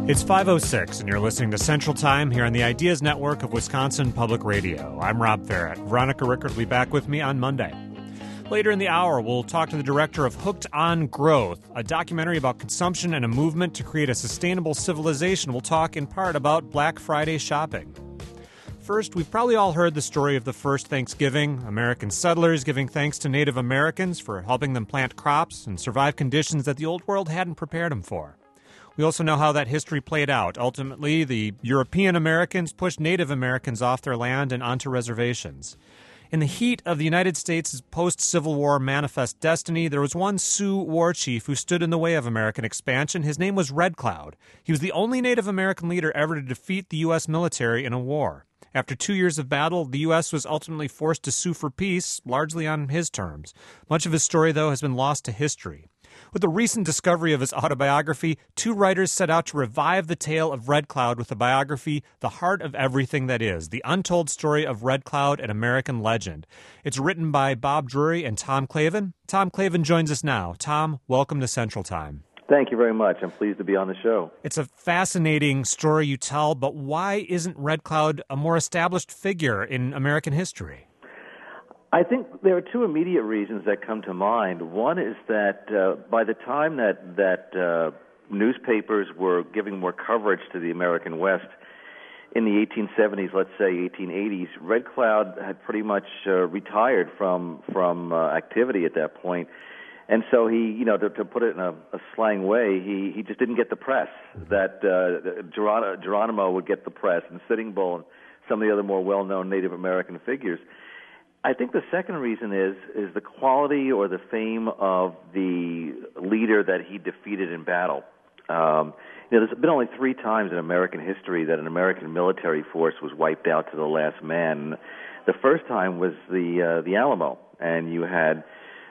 It's 5:06, and you're listening to Central Time here on the Ideas Network of Wisconsin Public Radio. I'm Rob Farrett. Veronica Rickert will be back with me on Monday. Later in the hour, we'll talk to the director of Hooked on Growth, a documentary about consumption and a movement to create a sustainable civilization. We'll talk in part about Black Friday shopping. First, we've probably all heard the story of the first Thanksgiving, American settlers giving thanks to Native Americans for helping them plant crops and survive conditions that the Old World hadn't prepared them for. We also know how that history played out. Ultimately, the European Americans pushed Native Americans off their land and onto reservations. In the heat of the United States' post-Civil War manifest destiny, there was one Sioux war chief who stood in the way of American expansion. His name was Red Cloud. He was the only Native American leader ever to defeat the U.S. military in a war. After 2 years of battle, the U.S. was ultimately forced to sue for peace, largely on his terms. Much of his story, though, has been lost to history. With the recent discovery of his autobiography, two writers set out to revive the tale of Red Cloud with the biography, The Heart of Everything That Is, the untold story of Red Cloud, an American legend. It's written by Bob Drury and Tom Clavin. Tom Clavin joins us now. Tom, welcome to Central Time. Thank you very much. I'm pleased to be on the show. It's a fascinating story you tell, but why isn't Red Cloud a more established figure in American history? I think there are two immediate reasons that come to mind. One is that by the time that newspapers were giving more coverage to the American West in the 1870s, let's say 1880s, Red Cloud had pretty much retired from activity at that point. And so he, to put it in a slang way, he just didn't get the press. That Geronimo would get the press, and Sitting Bull and some of the other more well-known Native American figures. I think the second reason is the quality or the fame of the leader that he defeated in battle. There's been only 3 times in American history that an American military force was wiped out to the last man. The first time was the Alamo, and you had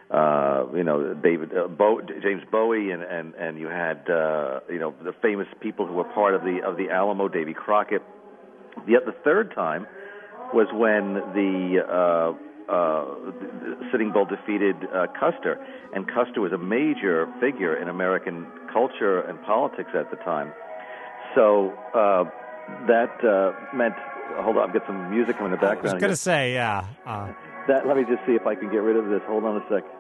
James Bowie, and you had the famous people who were part of the Alamo, Davy Crockett. The third time was when the Sitting Bull defeated Custer, and Custer was a major figure in American culture and politics at the time. So that meant, hold on, I've got some music in the background. I was going to say, yeah. Let me just see if I can get rid of this. Hold on a sec.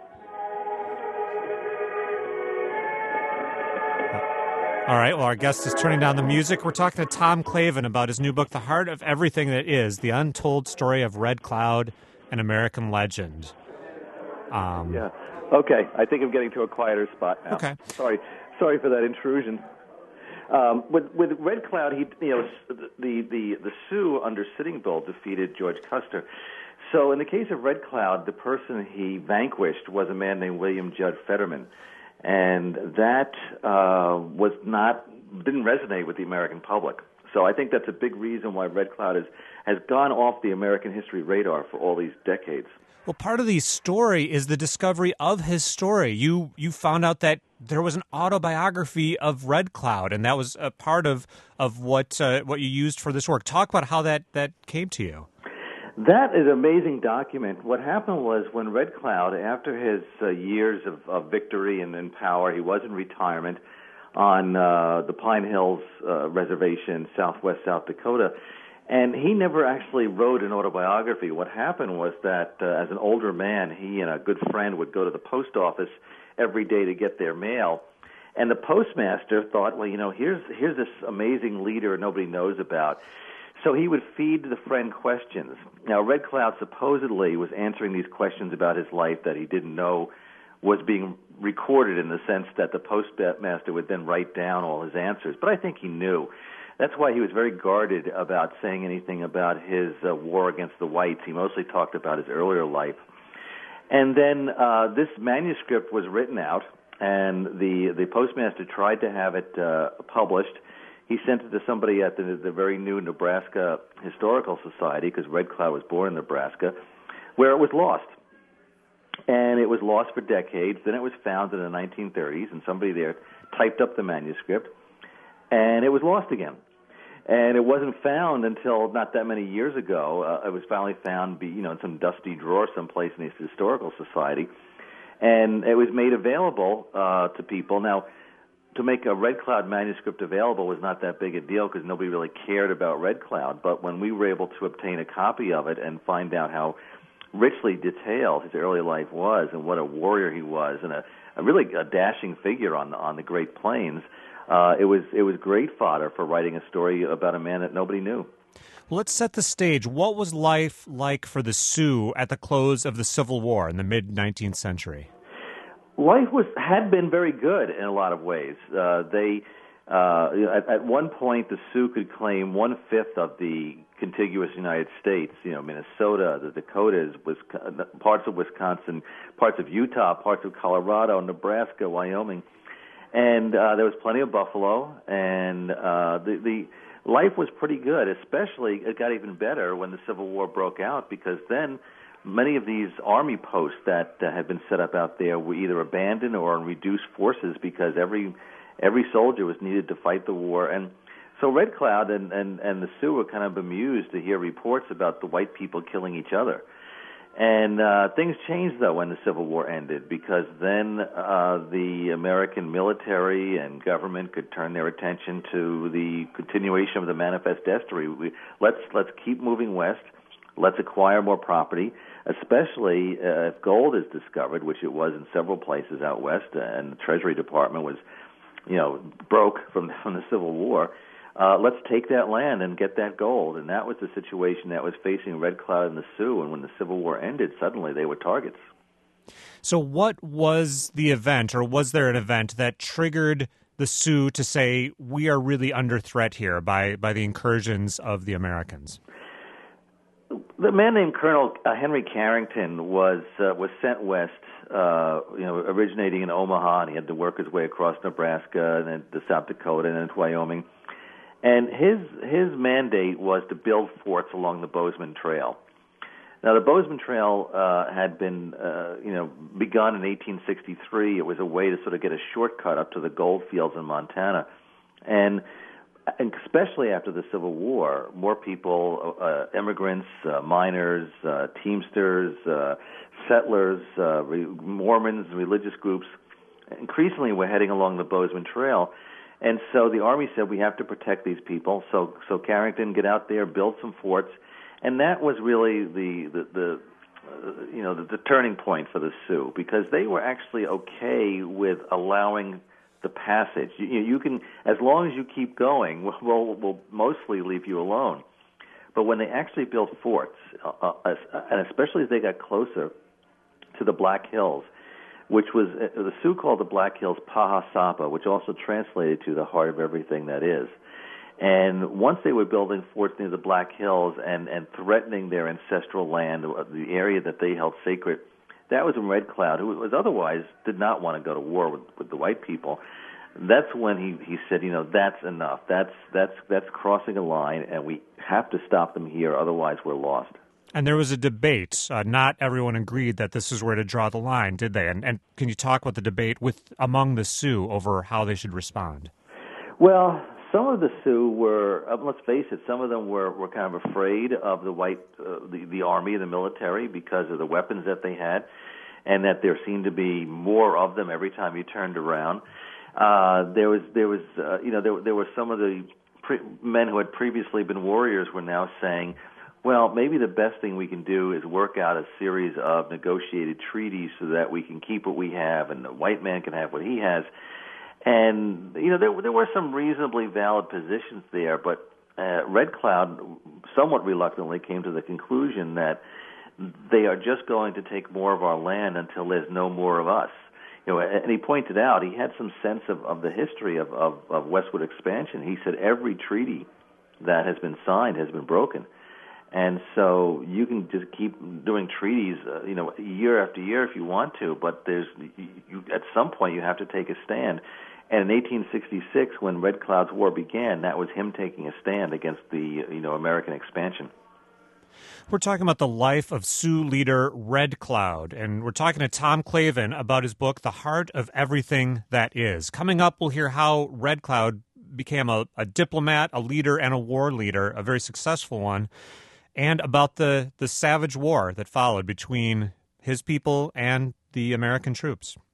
All right, well, our guest is turning down the music. We're talking to Tom Clavin about his new book, The Heart of Everything That Is, The Untold Story of Red Cloud, an American Legend. Yeah. Okay, I think I'm getting to a quieter spot now. Okay. Sorry for that intrusion. With Red Cloud, the Sioux under Sitting Bull defeated George Custer. So in the case of Red Cloud, the person he vanquished was a man named William Judd Fetterman. And that didn't resonate with the American public. So I think that's a big reason why Red Cloud has gone off the American history radar for all these decades. Well, part of the story is the discovery of his story. You found out that there was an autobiography of Red Cloud, and that was a part of what you used for this work. Talk about how that came to you. That is an amazing document. What happened was when Red Cloud, after his years of victory and power, he was in retirement on the Pine Hills Reservation, southwest South Dakota, and he never actually wrote an autobiography. What happened was that as an older man, he and a good friend would go to the post office every day to get their mail, and the postmaster thought, well, here's this amazing leader nobody knows about. So he would feed the friend questions. Now, Red Cloud supposedly was answering these questions about his life that he didn't know was being recorded, in the sense that the postmaster would then write down all his answers. But I think he knew. That's why he was very guarded about saying anything about his war against the whites. He mostly talked about his earlier life. And then this manuscript was written out, and the postmaster tried to have it published. He sent it to somebody at the very new Nebraska Historical Society, because Red Cloud was born in Nebraska, where it was lost. And it was lost for decades. Then it was found in the 1930s, and somebody there typed up the manuscript, and it was lost again. And it wasn't found until not that many years ago. It was finally found, in some dusty drawer someplace in the Historical Society, and it was made available to people. Now, to make a Red Cloud manuscript available was not that big a deal because nobody really cared about Red Cloud. But when we were able to obtain a copy of it and find out how richly detailed his early life was and what a warrior he was and a really dashing figure on the Great Plains, it was great fodder for writing a story about a man that nobody knew. Let's set the stage. What was life like for the Sioux at the close of the Civil War in the mid-19th century? Life had been very good in a lot of ways. At one point, the Sioux could claim 1/5 of the contiguous United States. Minnesota, the Dakotas, parts of Wisconsin, parts of Utah, parts of Colorado, Nebraska, Wyoming, and there was plenty of buffalo. And the life was pretty good. Especially, it got even better when the Civil War broke out because then many of these army posts that had been set up out there were either abandoned or in reduced forces because every soldier was needed to fight the war. And so Red Cloud and the Sioux were kind of bemused to hear reports about the white people killing each other. And things changed, though, when the Civil War ended because then the American military and government could turn their attention to the continuation of the Manifest Destiny. Let's keep moving west. Let's acquire more property, especially if gold is discovered, which it was in several places out west, and the Treasury Department was, broke from the Civil War. Let's take that land and get that gold. And that was the situation that was facing Red Cloud and the Sioux. And when the Civil War ended, suddenly they were targets. So what was the event, or was there an event that triggered the Sioux to say, we are really under threat here by the incursions of the Americans? The man named Colonel Henry Carrington was sent west, originating in Omaha, and he had to work his way across Nebraska and then to South Dakota and then to Wyoming. And his mandate was to build forts along the Bozeman Trail. Now, the Bozeman Trail had been, begun in 1863. It was a way to sort of get a shortcut up to the gold fields in Montana, and especially after the Civil War, more people, immigrants, miners, Teamsters, settlers, Mormons, religious groups, increasingly were heading along the Bozeman Trail. And so the Army said, we have to protect these people. So Carrington, get out there, build some forts. And that was really the turning point for the Sioux, because they were actually okay with allowing the passage. You can, as long as you keep going, we'll mostly leave you alone. But when they actually built forts, and especially as they got closer to the Black Hills, which was, the Sioux called the Black Hills Pahasapa, which also translated to the heart of everything that is. And once they were building forts near the Black Hills and threatening their ancestral land, the area that they held sacred, that was when Red Cloud, who was otherwise did not want to go to war with the white people, that's when he said, that's enough. That's crossing a line, and we have to stop them here, otherwise we're lost. And there was a debate. Not everyone agreed that this is where to draw the line, did they? And can you talk about the debate among the Sioux over how they should respond? Well, some of the Sioux were, let's face it, some of them were kind of afraid of the Army, the military, because of the weapons that they had, and that there seemed to be more of them every time you turned around. There were some of the men who had previously been warriors were now saying, well, maybe the best thing we can do is work out a series of negotiated treaties so that we can keep what we have and the white man can have what he has. And, there were some reasonably valid positions there, but Red Cloud somewhat reluctantly came to the conclusion that they are just going to take more of our land until there's no more of us. And he pointed out, he had some sense of the history of westward expansion. He said every treaty that has been signed has been broken. And so you can just keep doing treaties, year after year if you want to, but at some point you have to take a stand. And in 1866, when Red Cloud's War began, that was him taking a stand against the American expansion. We're talking about the life of Sioux leader Red Cloud, and we're talking to Tom Clavin about his book, The Heart of Everything That Is. Coming up, we'll hear how Red Cloud became a diplomat, a leader, and a war leader, a very successful one, and about the savage war that followed between his people and the American troops.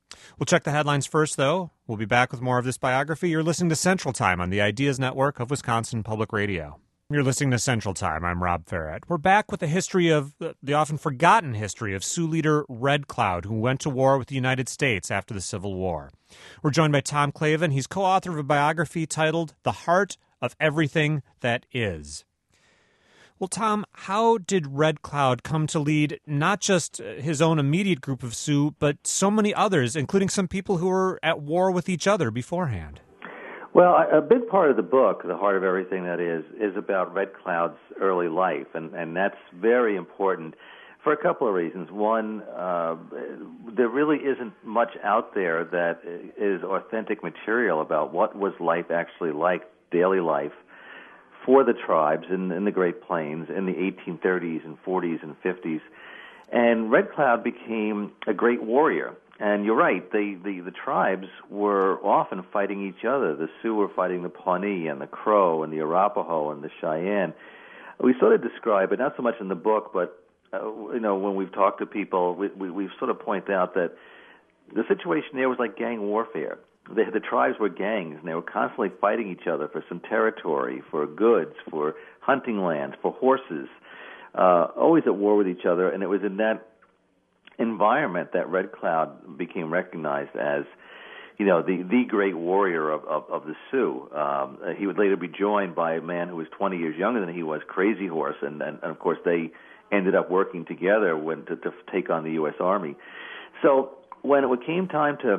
We'll check the headlines first, though. We'll be back with more of this biography. You're listening to Central Time on the Ideas Network of Wisconsin Public Radio. You're listening to Central Time. I'm Rob Ferret. We're back with the history of the often forgotten history of Sioux leader Red Cloud, who went to war with the United States after the Civil War. We're joined by Tom Clavin. He's co-author of a biography titled The Heart of Everything That Is. Well, Tom, how did Red Cloud come to lead not just his own immediate group of Sioux, but so many others, including some people who were at war with each other beforehand? Well, a big part of the book, The Heart of Everything That Is about Red Cloud's early life, and that's very important for a couple of reasons. One, there really isn't much out there that is authentic material about what was life actually like, daily life, for the tribes in the Great Plains in the 1830s and 40s and 50s. And Red Cloud became a great warrior. And you're right, the tribes were often fighting each other. The Sioux were fighting the Pawnee and the Crow and the Arapaho and the Cheyenne. We sort of describe it, not so much in the book, but when we've talked to people, we've sort of pointed out that the situation there was like gang warfare. The tribes were gangs, and they were constantly fighting each other for some territory, for goods, for hunting lands, for horses, always at war with each other. And it was in that environment that Red Cloud became recognized as, the great warrior of the Sioux. He would later be joined by a man who was 20 years younger than he was, Crazy Horse, and of course they ended up working together to take on the U.S. Army. So when it came time to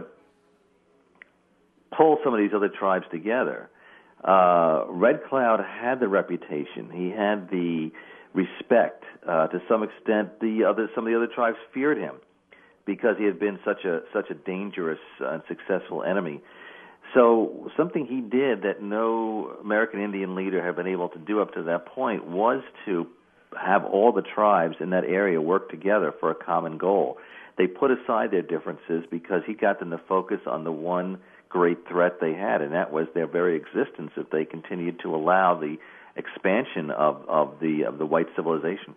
pull some of these other tribes together, Red Cloud had the reputation. He had the respect. To some extent, some of the other tribes feared him because he had been such a dangerous and successful enemy. So something he did that no American Indian leader had been able to do up to that point was to have all the tribes in that area work together for a common goal. They put aside their differences because he got them to focus on the one great threat they had, and that was their very existence if they continued to allow the expansion of the white civilization.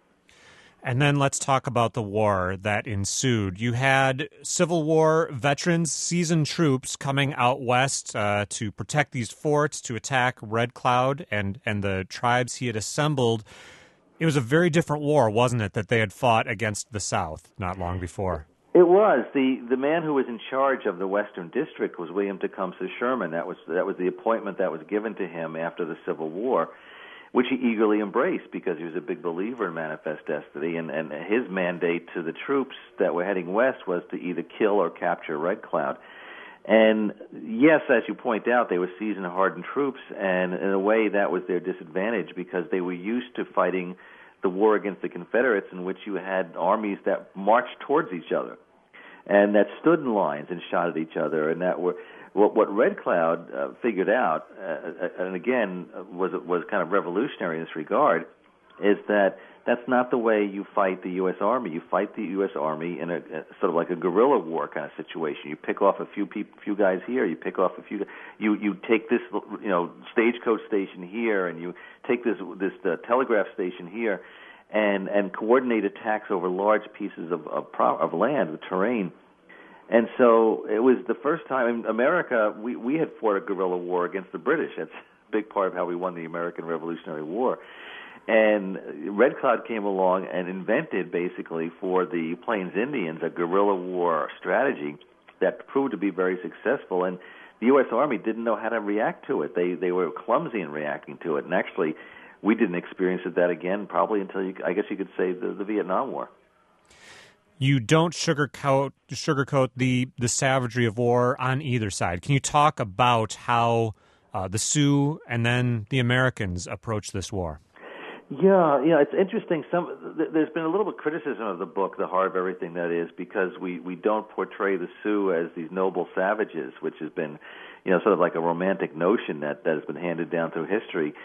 And then let's talk about the war that ensued. You had Civil War veterans, seasoned troops coming out west to protect these forts, to attack Red Cloud and the tribes he had assembled. It was a very different war, wasn't it, that they had fought against the South not long before? It was. The man who was in charge of the Western District was William Tecumseh Sherman. That was the appointment that was given to him after the Civil War, which he eagerly embraced because he was a big believer in Manifest Destiny, and his mandate to the troops that were heading west was to either kill or capture Red Cloud. And yes, as you point out, they were seasoned, hardened troops, and in a way that was their disadvantage because they were used to fighting the war against the Confederates, in which you had armies that marched towards each other and that stood in lines and shot at each other, and that were what Red Cloud figured out, and again was kind of revolutionary in this regard, is that that's not the way you fight the U.S. Army. You fight the U.S. Army in a sort of like a guerrilla war kind of situation. You pick off a few guys here. You pick off a few. You take this stagecoach station here, and you take this telegraph station here, and coordinate attacks over large pieces of land, the terrain. And so it was the first time in America we had fought a guerrilla war against the British. That's a big part of how we won the American Revolutionary War. And Red Cloud came along and invented basically for the Plains Indians a guerrilla war strategy that proved to be very successful. And the U.S. Army didn't know how to react to it. They were clumsy in reacting to it. And actually, we didn't experience that again probably until, I guess you could say, the Vietnam War. You don't sugarcoat the savagery of war on either side. Can you talk about how the Sioux and then the Americans approached this war? Yeah, it's interesting. There's been a little bit of criticism of the book, The Heart of Everything That Is, because we don't portray the Sioux as these noble savages, which has been, sort of like a romantic notion that has been handed down through history.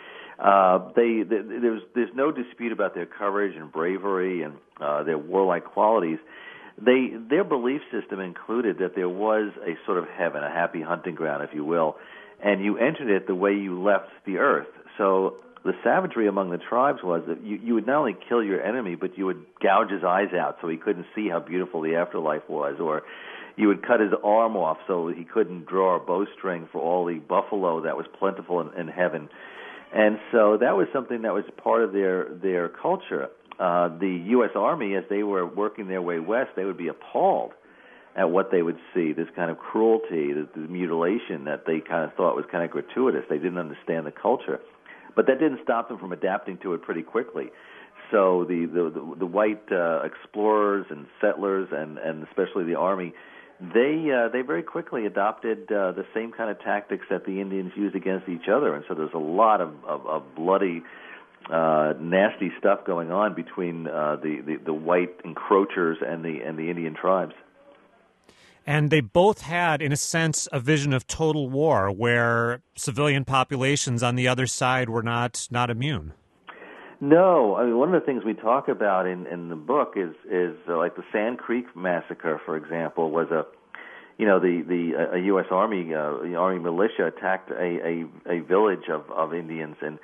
There's no dispute about their courage and bravery and their warlike qualities. Their belief system included that there was a sort of heaven, a happy hunting ground, if you will, and you entered it the way you left the earth. So the savagery among the tribes was that you would not only kill your enemy, but you would gouge his eyes out so he couldn't see how beautiful the afterlife was, or you would cut his arm off so he couldn't draw a bowstring for all the buffalo that was plentiful in heaven. And so that was something that was part of their culture. The U.S. Army, as they were working their way west, they would be appalled at what they would see, this kind of cruelty, the mutilation that they kind of thought was kind of gratuitous. They didn't understand the culture. But that didn't stop them from adapting to it pretty quickly. So the white explorers and settlers and especially the Army, they very quickly adopted the same kind of tactics that the Indians used against each other. And so there's a lot of bloody, nasty stuff going on between the white encroachers and the Indian tribes. And they both had, in a sense, a vision of total war where civilian populations on the other side were not immune. No, I mean, one of the things we talk about in the book is like the Sand Creek massacre, for example, was a U.S. Army Army militia attacked a village of Indians and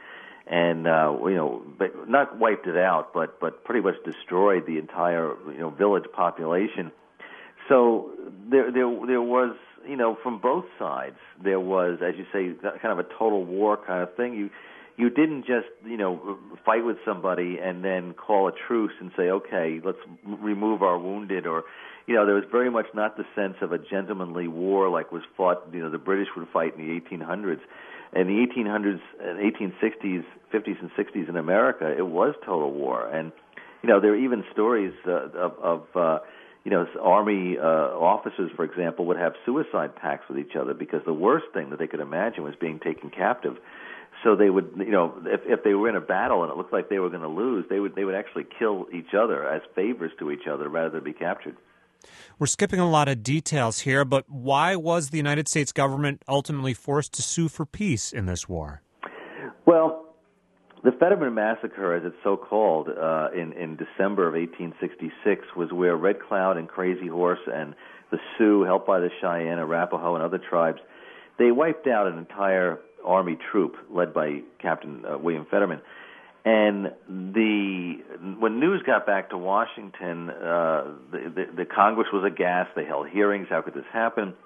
but not wiped it out, but pretty much destroyed the entire village population. So there was, from both sides, there was, as you say, kind of a total war kind of thing. You didn't just, fight with somebody and then call a truce and say, okay, let's remove our wounded, or, there was very much not the sense of a gentlemanly war like was fought, the British would fight in the 1800s. In the 1800s, 1860s, 50s and 60s in America, it was total war. And, there are even stories of Army officers, for example, would have suicide pacts with each other because the worst thing that they could imagine was being taken captive. So they would, if they were in a battle and it looked like they were going to lose, they would actually kill each other as favors to each other rather than be captured. We're skipping a lot of details here, but why was the United States government ultimately forced to sue for peace in this war? Well, the Fetterman Massacre, as it's so called, in December of 1866, was where Red Cloud and Crazy Horse and the Sioux, helped by the Cheyenne, Arapaho, and other tribes, they wiped out an entire Army troop led by Captain William Fetterman. And when news got back to Washington, the Congress was aghast. They held hearings. How could this happen?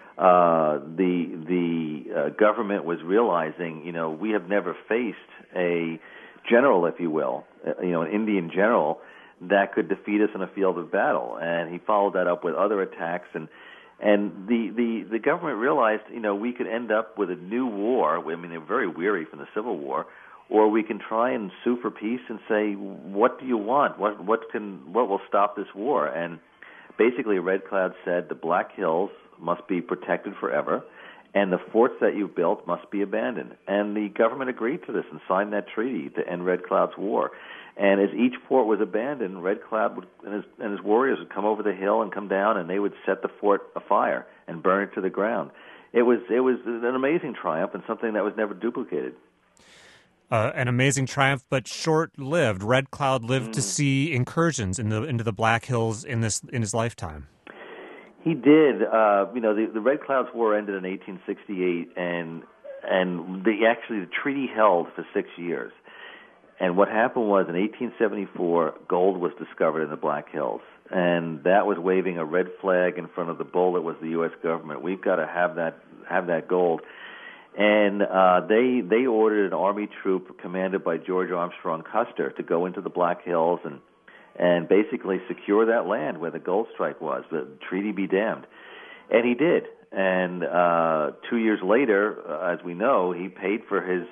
The government was realizing, we have never faced a general, if you will, an Indian general that could defeat us in a field of battle. And he followed that up with other attacks, and the government realized, we could end up with a new war. I mean, they were very weary from the Civil War, or we can try and sue for peace and say, what do you want? What will stop this war? And basically, Red Cloud said the Black Hills must be protected forever, and the forts that you've built must be abandoned. And the government agreed to this and signed that treaty to end Red Cloud's war. And as each fort was abandoned, Red Cloud and his warriors would come over the hill and come down, and they would set the fort afire and burn it to the ground. It was an amazing triumph and something that was never duplicated. An amazing triumph, but short-lived. Red Cloud lived to see incursions into the Black Hills in his lifetime. He did. The Red Cloud's War ended in 1868, and the treaty held for 6 years. And what happened was, in 1874, gold was discovered in the Black Hills, and that was waving a red flag in front of the bull that was the U.S. government. We've got to have that gold. And they ordered an Army troop commanded by George Armstrong Custer to go into the Black Hills and basically secure that land where the gold strike was, the treaty be damned. And he did. And 2 years later, as we know, he paid for his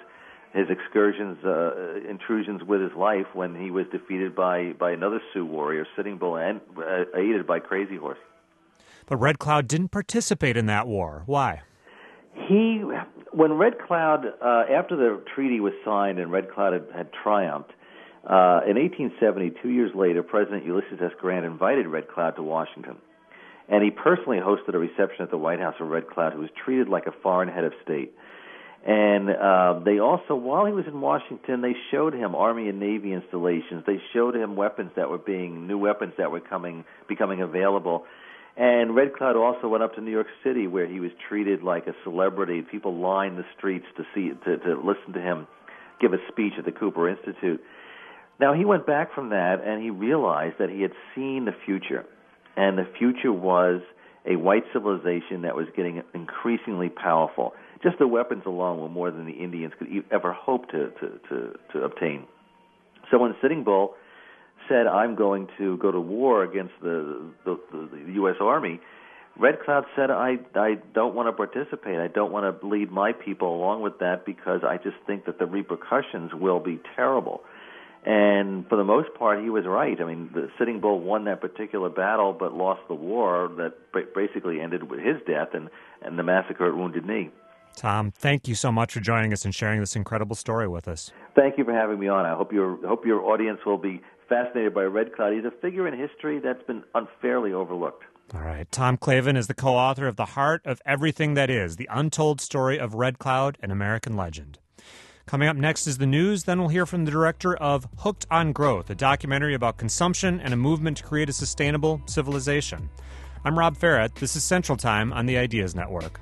intrusions with his life when he was defeated by another Sioux warrior, Sitting Bull, and aided by Crazy Horse. But Red Cloud didn't participate in that war. Why? When Red Cloud, after the treaty was signed and Red Cloud had triumphed, in 1870, 2 years later, President Ulysses S. Grant invited Red Cloud to Washington. And he personally hosted a reception at the White House of Red Cloud, who was treated like a foreign head of state. And they also, while he was in Washington, they showed him Army and Navy installations. They showed him new weapons that were becoming available. And Red Cloud also went up to New York City, where he was treated like a celebrity. People lined the streets to listen to him give a speech at the Cooper Institute. Now, he went back from that, and he realized that he had seen the future, and the future was a white civilization that was getting increasingly powerful. Just the weapons alone were more than the Indians could ever hope to obtain. So when Sitting Bull said, I'm going to go to war against the U.S. Army, Red Cloud said, I don't want to participate. I don't want to lead my people along with that because I just think that the repercussions will be terrible. And for the most part, he was right. I mean, the Sitting Bull won that particular battle but lost the war that basically ended with his death and the massacre at Wounded Knee. Tom, thank you so much for joining us and sharing this incredible story with us. Thank you for having me on. I hope your audience will be fascinated by Red Cloud. He's a figure in history that's been unfairly overlooked. All right. Tom Clavin is the co-author of The Heart of Everything That Is, The Untold Story of Red Cloud, an American Legend. Coming up next is the news. Then we'll hear from the director of Hooked on Growth, a documentary about consumption and a movement to create a sustainable civilization. I'm Rob Ferrett. This is Central Time on the Ideas Network.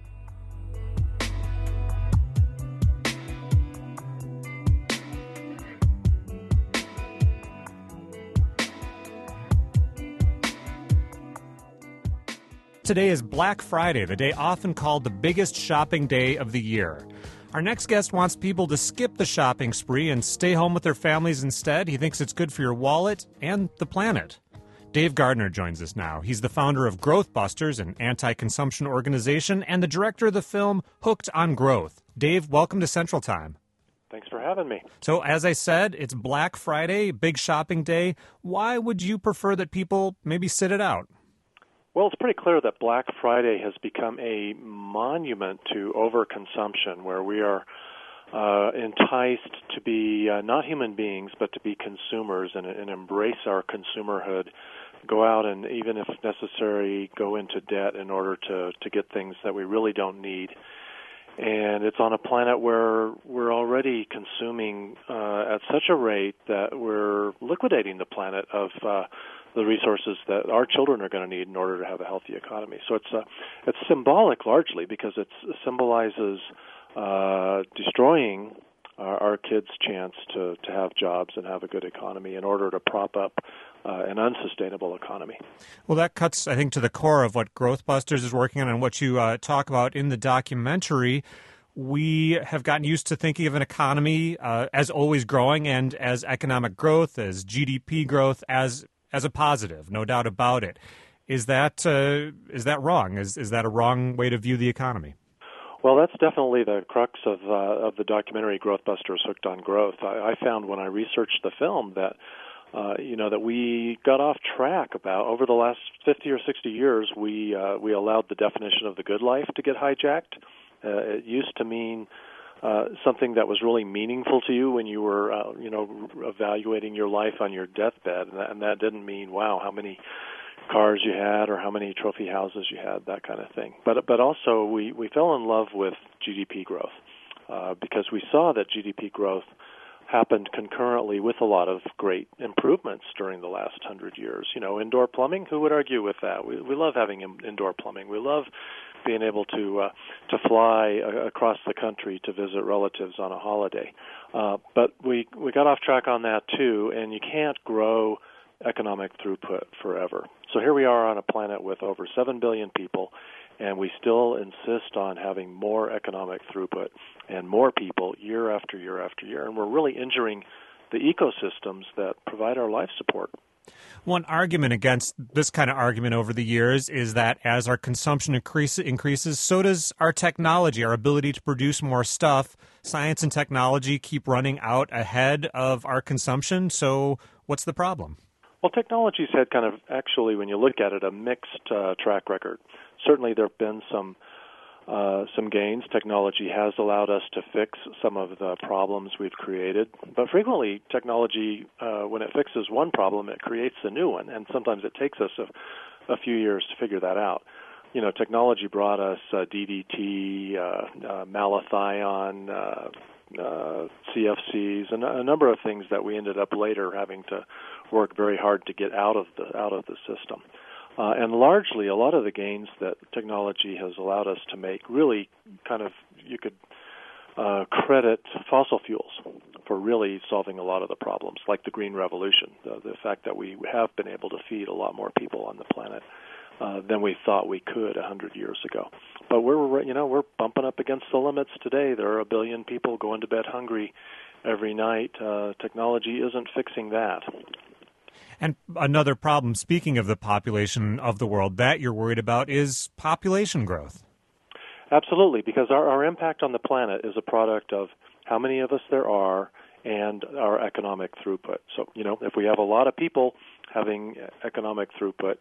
Today is Black Friday, the day often called the biggest shopping day of the year. Our next guest wants people to skip the shopping spree and stay home with their families instead. He thinks it's good for your wallet and the planet. Dave Gardner joins us now. He's the founder of Growth Busters, an anti-consumption organization, and the director of the film Hooked on Growth. Dave, welcome to Central Time. Thanks for having me. So, as I said, it's Black Friday, big shopping day. Why would you prefer that people maybe sit it out? Well, it's pretty clear that Black Friday has become a monument to overconsumption, where we are enticed to be not human beings, but to be consumers and embrace our consumerhood, go out and, even if necessary, go into debt in order to get things that we really don't need. And it's on a planet where we're already consuming at such a rate that we're liquidating the planet of the resources that our children are going to need in order to have a healthy economy. So it's symbolic largely because it symbolizes destroying our kids' chance to have jobs and have a good economy in order to prop up an unsustainable economy. Well, that cuts, I think, to the core of what Growth Busters is working on and what you talk about in the documentary. We have gotten used to thinking of an economy as always growing and as economic growth, as GDP growth, as a positive, no doubt about it. Is that wrong? Is that a wrong way to view the economy? Well, that's definitely the crux of the documentary Growth Busters Hooked on Growth. I found when I researched the film that that we got off track about over the last 50 or 60 years. We allowed the definition of the good life to get hijacked. It used to mean something that was really meaningful to you when you were, evaluating your life on your deathbed, and that didn't mean, wow, how many cars you had or how many trophy houses you had, that kind of thing. But also we fell in love with GDP growth because we saw that GDP growth happened concurrently with a lot of great improvements during the last 100 years. Indoor plumbing, who would argue with that? We love having indoor plumbing. We love being able to fly across the country to visit relatives on a holiday. But we got off track on that too, and you can't grow economic throughput forever. So here we are on a planet with over 7 billion people, and we still insist on having more economic throughput and more people year after year after year, and we're really injuring the ecosystems that provide our life support. One argument against this kind of argument over the years is that as our consumption increases, so does our technology, our ability to produce more stuff. Science and technology keep running out ahead of our consumption, so what's the problem? Well, technology's had kind of, actually, when you look at it, a mixed track record. Certainly there have been some gains. Technology has allowed us to fix some of the problems we've created. But frequently, technology, when it fixes one problem, it creates a new one. And sometimes it takes us a few years to figure that out. Technology brought us DDT, malathion, CFCs, and a number of things that we ended up later having to work very hard to get out of the system. And largely, a lot of the gains that technology has allowed us to make really kind of, you could credit fossil fuels for really solving a lot of the problems, like the Green Revolution, the fact that we have been able to feed a lot more people on the planet than we thought we could 100 years ago. But we're bumping up against the limits today. There are 1 billion people going to bed hungry every night. Technology isn't fixing that. And another problem, speaking of the population of the world, that you're worried about is population growth. Absolutely, because our impact on the planet is a product of how many of us there are and our economic throughput. So, if we have a lot of people having economic throughput,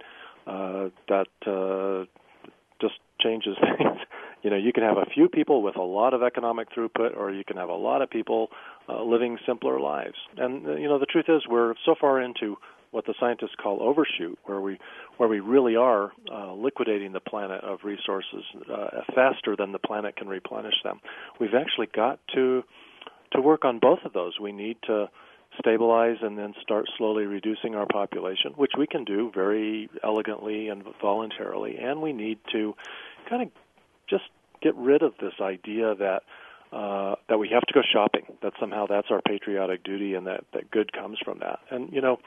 that just changes things. You can have a few people with a lot of economic throughput, or you can have a lot of people living simpler lives. And, the truth is we're so far into what the scientists call overshoot, where we really are liquidating the planet of resources faster than the planet can replenish them. We've actually got to work on both of those. We need to stabilize and then start slowly reducing our population, which we can do very elegantly and voluntarily. And we need to kind of just get rid of this idea that we have to go shopping, that somehow that's our patriotic duty and that good comes from that. And,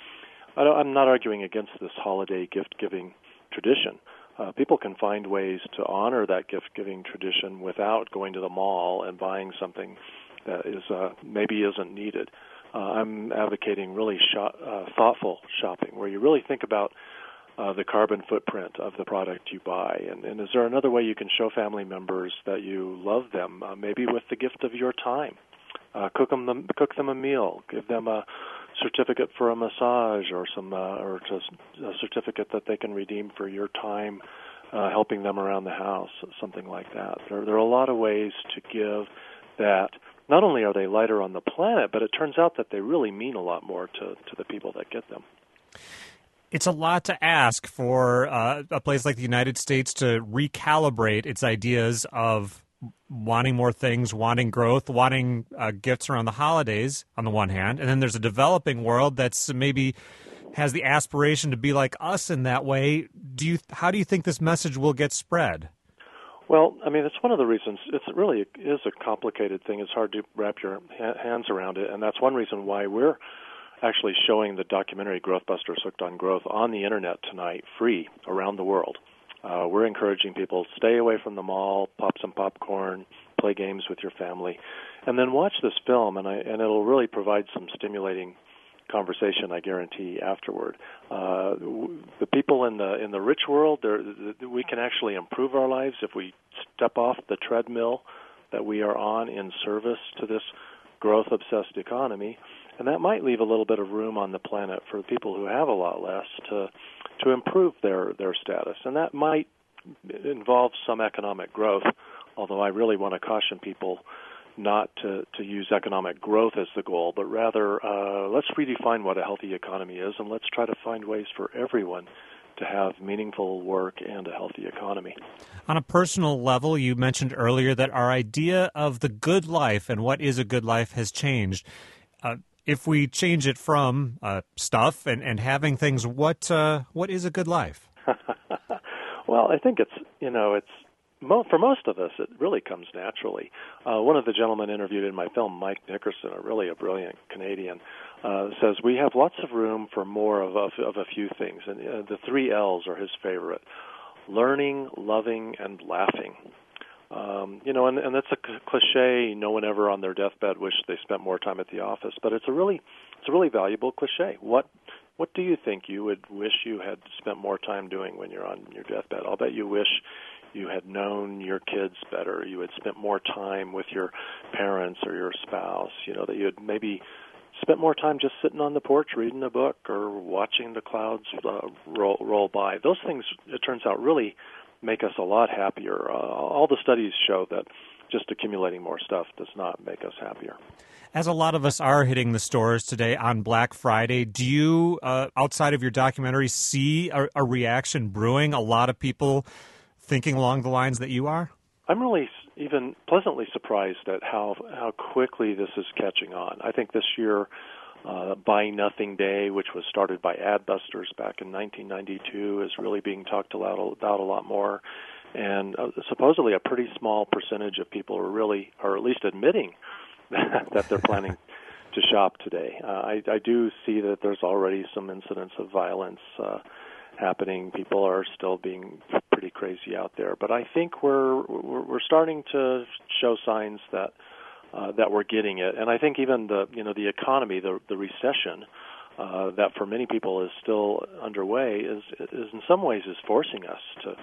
I'm not arguing against this holiday gift-giving tradition. People can find ways to honor that gift-giving tradition without going to the mall and buying something that is maybe isn't needed. I'm advocating really thoughtful shopping, where you really think about the carbon footprint of the product you buy. And is there another way you can show family members that you love them, maybe with the gift of your time? Cook them a meal, give them a certificate for a massage or just a certificate that they can redeem for your time helping them around the house, something like that. There are a lot of ways to give that not only are they lighter on the planet, but it turns out that they really mean a lot more to the people that get them. It's a lot to ask for a place like the United States to recalibrate its ideas of wanting more things, wanting growth, wanting gifts around the holidays on the one hand, and then there's a developing world that's maybe has the aspiration to be like us in that way. How do you think this message will get spread? Well, it's one of the reasons. It really is a complicated thing. It's hard to wrap your hands around it, and that's one reason why we're actually showing the documentary Growthbusters Hooked on Growth on the Internet tonight, free, around the world. We're encouraging people to stay away from the mall, pop some popcorn, play games with your family, and then watch this film, and it'll really provide some stimulating conversation, I guarantee, afterward. The people in the rich world, we can actually improve our lives if we step off the treadmill that we are on in service to this growth-obsessed economy, and that might leave a little bit of room on the planet for people who have a lot less to improve their status. And that might involve some economic growth, although I really want to caution people not to use economic growth as the goal, but rather let's redefine what a healthy economy is, and let's try to find ways for everyone to have meaningful work and a healthy economy. On a personal level, you mentioned earlier that our idea of the good life and what is a good life has changed. If we change it from stuff and having things, what is a good life? Well, I think for most of us, it really comes naturally. One of the gentlemen interviewed in my film, Mike Nickerson, a brilliant Canadian, says we have lots of room for more of a few things, and the 3 L's are his favorite: learning, loving, and laughing. And that's a cliche. No one ever on their deathbed wished they spent more time at the office, but it's a really valuable cliche. What do you think you would wish you had spent more time doing when you're on your deathbed? I'll bet you wish you had known your kids better. You had spent more time with your parents or your spouse. That you had maybe spent more time just sitting on the porch reading a book or watching the clouds roll by. Those things, it turns out, really make us a lot happier. All the studies show that just accumulating more stuff does not make us happier. As a lot of us are hitting the stores today on Black Friday, do you, outside of your documentary, see a reaction brewing? A lot of people thinking along the lines that you are? I'm really even pleasantly surprised at how quickly this is catching on. I think this year, Buy Nothing Day, which was started by Adbusters back in 1992, is really being talked about a lot more. and supposedly a pretty small percentage of people are at least admitting that they're planning to shop today. I do see that there's already some incidents of violence happening. People are still being pretty crazy out there, but I think we're starting to show signs that we're getting it. And I think even the economy, the recession that for many people is still underway, is in some ways is forcing us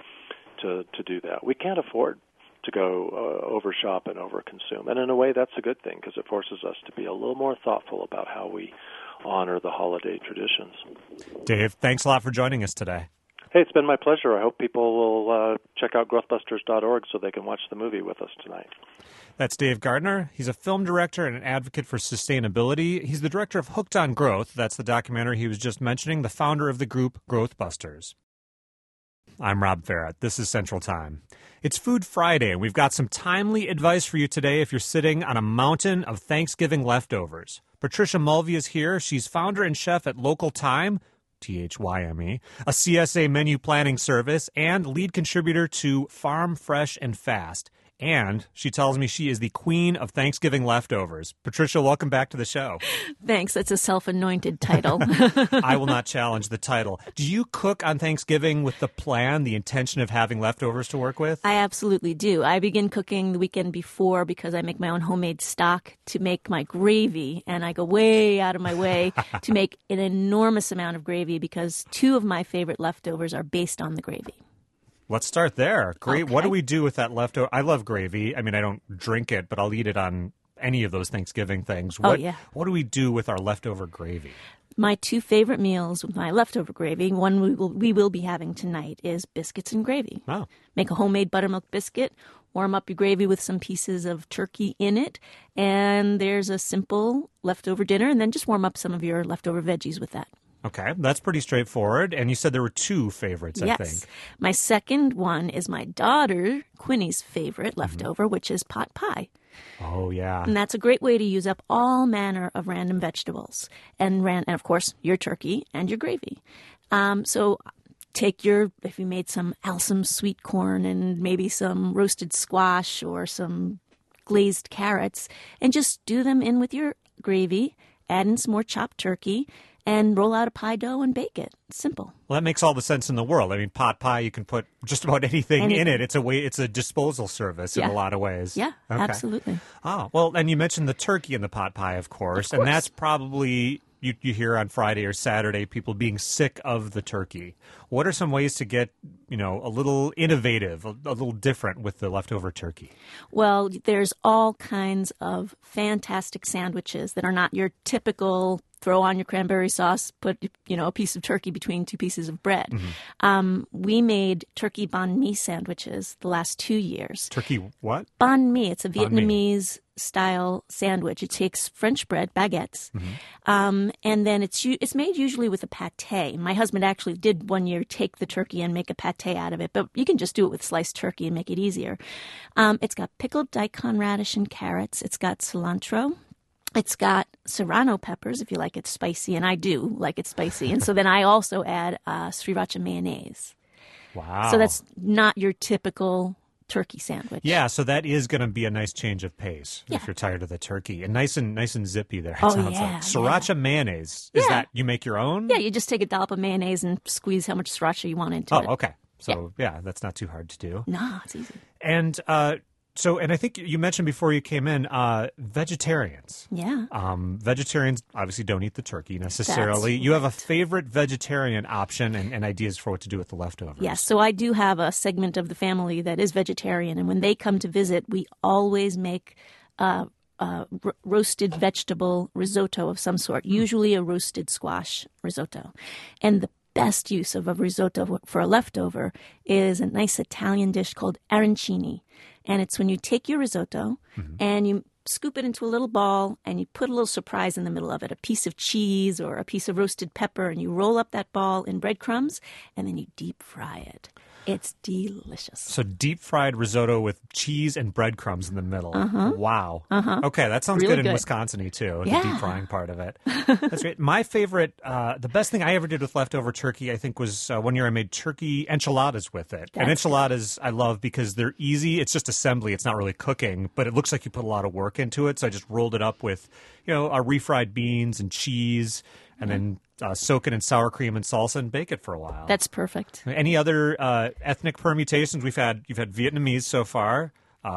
to do that. We can't afford to go overshop and overconsume, and in a way that's a good thing because it forces us to be a little more thoughtful about how we honor the holiday traditions. Dave, thanks a lot for joining us today. Hey, it's been my pleasure. I hope people will check out growthbusters.org so they can watch the movie with us tonight. That's Dave Gardner. He's a film director and an advocate for sustainability. He's the director of Hooked on Growth. That's the documentary he was just mentioning, the founder of the group Growthbusters. I'm Rob Ferret. This is Central Time. It's Food Friday, and we've got some timely advice for you today if you're sitting on a mountain of Thanksgiving leftovers. Patricia Mulvey is here. She's founder and chef at Local Time, THYME, a CSA menu planning service, and lead contributor to Farm Fresh and Fast. And she tells me she is the queen of Thanksgiving leftovers. Patricia, welcome back to the show. Thanks. That's a self-anointed title. I will not challenge the title. Do you cook on Thanksgiving with the plan, the intention of having leftovers to work with? I absolutely do. I begin cooking the weekend before because I make my own homemade stock to make my gravy, and I go way out of my way to make an enormous amount of gravy because 2 of my favorite leftovers are based on the gravy. Let's start there. Great. Okay. What do we do with that leftover? I love gravy. I mean, I don't drink it, but I'll eat it on any of those Thanksgiving things. What do we do with our leftover gravy? My 2 favorite meals with my leftover gravy, one we will be having tonight, is biscuits and gravy. Oh. Make a homemade buttermilk biscuit, warm up your gravy with some pieces of turkey in it, and there's a simple leftover dinner, and then just warm up some of your leftover veggies with that. Okay, that's pretty straightforward. And you said there were 2 favorites, I think. Yes. My second one is my daughter, Quinny's favorite leftover, which is pot pie. Oh, yeah. And that's a great way to use up all manner of random vegetables and of course, your turkey and your gravy. So take if you made some Alsam sweet corn and maybe some roasted squash or some glazed carrots and just stew them in with your gravy, add in some more chopped turkey, and roll out a pie dough and bake it. It's simple. Well, that makes all the sense in the world. I mean, pot pie, you can put just about anything in it. It's a disposal service in a lot of ways. Yeah, okay. Absolutely. Oh, well, and you mentioned the turkey in the pot pie, of course. And that's probably, you hear on Friday or Saturday, people being sick of the turkey. What are some ways to get, a little innovative, a little different with the leftover turkey? Well, there's all kinds of fantastic sandwiches that are not your typical throw on your cranberry sauce, put, a piece of turkey between 2 pieces of bread. Mm-hmm. We made turkey banh mi sandwiches the last 2 years. Turkey what? Banh mi. It's a Vietnamese-style sandwich. It takes French bread, baguettes, and then it's made usually with a pâté. My husband actually did one year take the turkey and make a pâté out of it, but you can just do it with sliced turkey and make it easier. It's got pickled daikon radish and carrots. It's got cilantro. It's got serrano peppers, if you like it spicy, and I do like it spicy. And so then I also add sriracha mayonnaise. Wow. So that's not your typical turkey sandwich. Yeah, so that is going to be a nice change of pace if you're tired of the turkey. And nice and zippy there, it sounds like. Sriracha mayonnaise, is that you make your own? Yeah, you just take a dollop of mayonnaise and squeeze how much sriracha you want into it. Oh, okay. So, that's not too hard to do. No, it's easy. And and I think you mentioned before you came in, vegetarians. Yeah. Vegetarians obviously don't eat the turkey necessarily. You have a favorite vegetarian option and ideas for what to do with the leftovers. Yes. So I do have a segment of the family that is vegetarian. And when they come to visit, we always make roasted vegetable risotto of some sort, usually a roasted squash risotto. And the best use of a risotto for a leftover is a nice Italian dish called arancini. And it's when you take your risotto and you scoop it into a little ball, and you put a little surprise in the middle of it, a piece of cheese or a piece of roasted pepper, and you roll up that ball in breadcrumbs, and then you deep fry it. It's delicious. So deep fried risotto with cheese and breadcrumbs in the middle. Wow. Okay, that sounds Really good in good. Wisconsin-y too, Yeah. the deep frying part of it. That's great. My favorite, the best thing I ever did with leftover turkey, I think, was one year I made turkey enchiladas with it. And That's enchiladas I love because they're easy. It's just assembly. It's not really cooking, but it looks like you put a lot of work into it. So I just rolled it up with, refried beans and cheese, and then soak it in sour cream and salsa and bake it for a while. That's perfect. Any other ethnic permutations? You've had Vietnamese so far,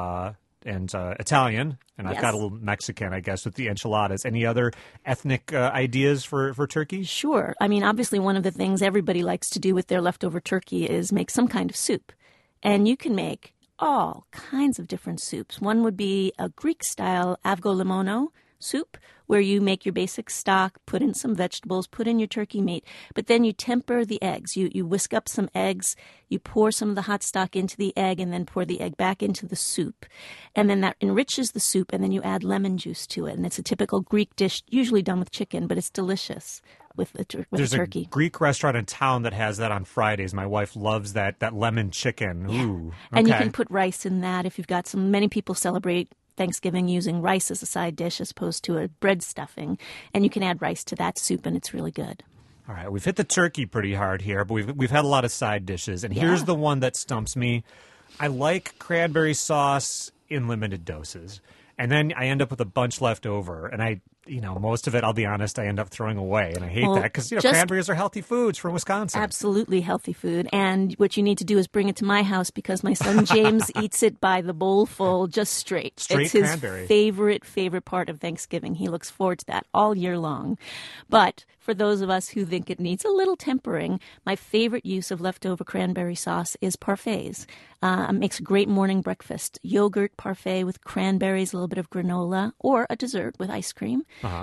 and Italian, and I've Yes. got a little Mexican, I guess, with the enchiladas. Any other ethnic ideas for turkey? Sure. I mean, obviously, one of the things everybody likes to do with their leftover turkey is make some kind of soup. And you can make all kinds of different soups. One would be a Greek-style avgo-limono soup, where you make your basic stock, put in some vegetables, put in your turkey meat, but then you temper the eggs. You whisk up some eggs, you pour some of the hot stock into the egg, and then pour the egg back into the soup. And then that enriches the soup, and then you add lemon juice to it. And it's a typical Greek dish, usually done with chicken, but it's delicious with There's a turkey. a Greek restaurant in town that has that on Fridays. My wife loves that lemon chicken. Ooh, okay. And you can put rice in that if you've got some. Many people celebrate Thanksgiving using rice as a side dish as opposed to a bread stuffing. And you can add rice to that soup, and it's really good. All right, we've hit the turkey pretty hard here, but we've had a lot of side dishes. And here's the one that stumps me. I like cranberry sauce in limited doses. And then I end up with a bunch left over. And most of it, I'll be honest, I end up throwing away. And I hate that because, cranberries are healthy foods from Wisconsin. Absolutely healthy food. And what you need to do is bring it to my house because my son James eats it by the bowlful, just straight. It's his cranberry. favorite part of Thanksgiving. He looks forward to that all year long. But for those of us who think it needs a little tempering, my favorite use of leftover cranberry sauce is parfaits. It makes a great morning breakfast. Yogurt parfait with cranberries, a little bit of granola, or a dessert with ice cream.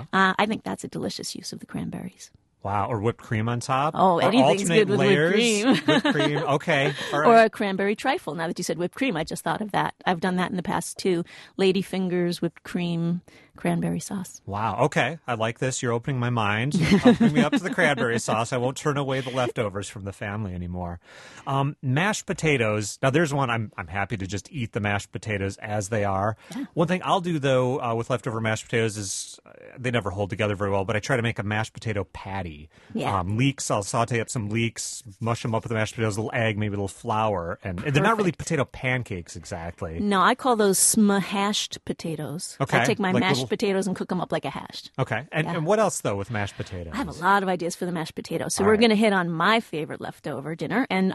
I think that's a delicious use of the cranberries. Wow, or whipped cream on top? Oh, Or anything's alternate good with layers? whipped cream. Whipped cream, okay. All right. Or a cranberry trifle. Now that you said whipped cream, I just thought of that. I've done that in the past too. Lady fingers, whipped cream, cranberry sauce. Wow, okay. I like this. You're opening my mind. Opening me up to the cranberry sauce. I won't turn away the leftovers from the family anymore. Mashed potatoes. Now, there's one I'm happy to just eat the mashed potatoes as they are. Yeah. One thing I'll do, though, with leftover mashed potatoes is they never hold together very well, but I try to make a mashed potato patty. Yeah. Leeks, I'll saute up some leeks, mush them up with the mashed potatoes, a little egg, maybe a little flour. And they're not really potato pancakes exactly. No, I call those smashed potatoes. Okay. I take my Like mashed potatoes and cook them up like a hashed. Okay. And what else, though, with mashed potatoes? I have a lot of ideas for the mashed potatoes. So All we're right. going to hit on my favorite leftover dinner. And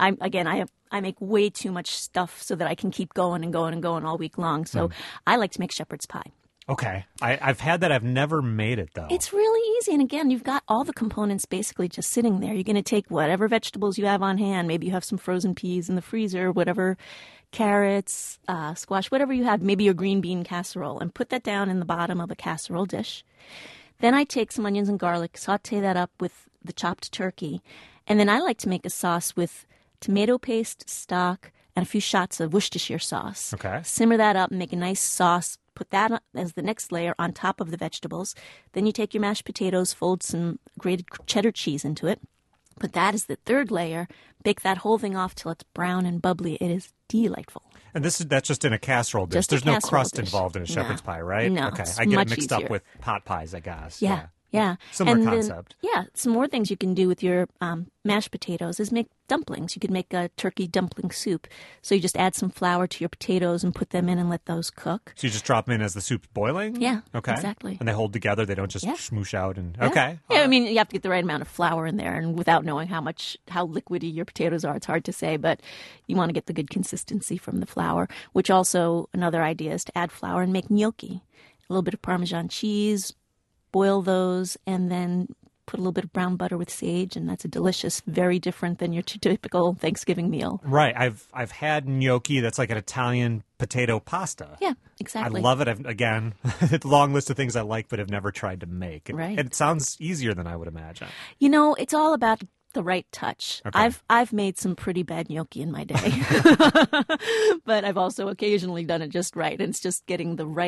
I make way too much stuff so that I can keep going and going and going all week long. So I like to make shepherd's pie. Okay. I've had that. I've never made it, though. It's really easy. And again, you've got all the components basically just sitting there. You're going to take whatever vegetables you have on hand. Maybe you have some frozen peas in the freezer, whatever, carrots, squash, whatever you have, maybe your green bean casserole, and put that down in the bottom of a casserole dish. Then I take some onions and garlic, saute that up with the chopped turkey. And then I like to make a sauce with tomato paste, stock, and a few shots of Worcestershire sauce. Okay. Simmer that up and make a nice sauce. Put that as the next layer on top of the vegetables. Then you take your mashed potatoes, fold some grated cheddar cheese into it. Put that as the third layer. Bake that whole thing off till it's brown and bubbly. It is delightful. And that's just in a casserole dish. Just a There's no casserole crust dish. involved in a shepherd's pie, right? No, Okay. it's I get it much mixed easier. up with pot pies, I guess. Yeah. Similar And concept. Then, some more things you can do with your mashed potatoes is make dumplings. You could make a turkey dumpling soup. So you just add some flour to your potatoes and put them in and let those cook. So you just drop them in as the soup's boiling? Yeah, Okay. exactly. And they hold together. They don't just smoosh out. Okay. Yeah, I mean, you have to get the right amount of flour in there. And without knowing how liquidy your potatoes are, it's hard to say. But you want to get the good consistency from the flour, which also another idea is to add flour and make gnocchi. A little bit of Parmesan cheese, boil those, and then put a little bit of brown butter with sage, and that's a delicious, very different than your typical Thanksgiving meal. Right. I've had gnocchi. That's like an Italian potato pasta. Yeah, exactly. I love it. Again, it's a long list of things I like but have never tried to make. Right. And it sounds easier than I would imagine. You know, it's all about the right touch. Okay. I've made some pretty bad gnocchi in my day, but I've also occasionally done it just right. And it's just getting the right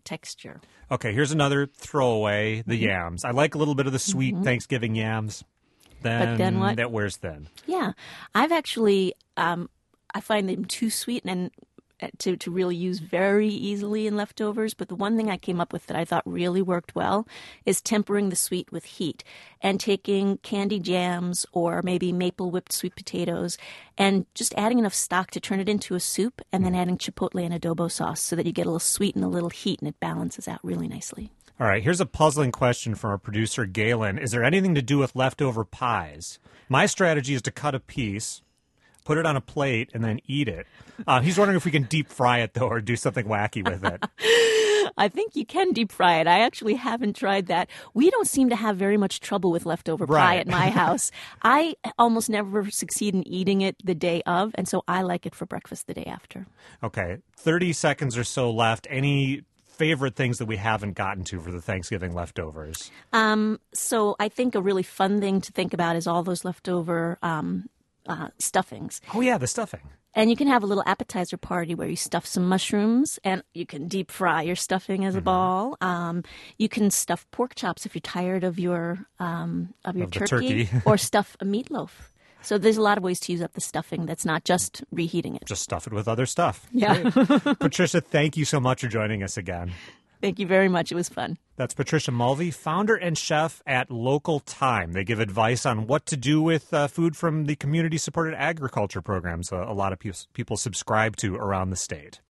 texture. Okay, here's another throwaway, the yams. I like a little bit of the sweet Thanksgiving yams. But then what? That wears thin. Yeah. I've actually, I find them too sweet and to really use very easily in leftovers. But the one thing I came up with that I thought really worked well is tempering the sweet with heat and taking candy jams or maybe maple whipped sweet potatoes and just adding enough stock to turn it into a soup and then adding chipotle and adobo sauce so that you get a little sweet and a little heat and it balances out really nicely. All right, here's a puzzling question from our producer, Galen. Is there anything to do with leftover pies? My strategy is to cut a piece, put it on a plate, and then eat it. He's wondering if we can deep fry it, though, or do something wacky with it. I think you can deep fry it. I actually haven't tried that. We don't seem to have very much trouble with leftover pie at my house. I almost never succeed in eating it the day of, and so I like it for breakfast the day after. Okay, 30 seconds or so left. Any favorite things that we haven't gotten to for the Thanksgiving leftovers? So I think a really fun thing to think about is all those leftover stuffings. Oh, yeah, the stuffing. And you can have a little appetizer party where you stuff some mushrooms and you can deep fry your stuffing as a ball. You can stuff pork chops if you're tired of your turkey. Or stuff a meatloaf. So there's a lot of ways to use up the stuffing that's not just reheating it. Just stuff it with other stuff. Yeah. Patricia, thank you so much for joining us again. Thank you very much. It was fun. That's Patricia Mulvey, founder and chef at Local Time. They give advice on what to do with food from the community-supported agriculture programs a lot of people subscribe to around the state.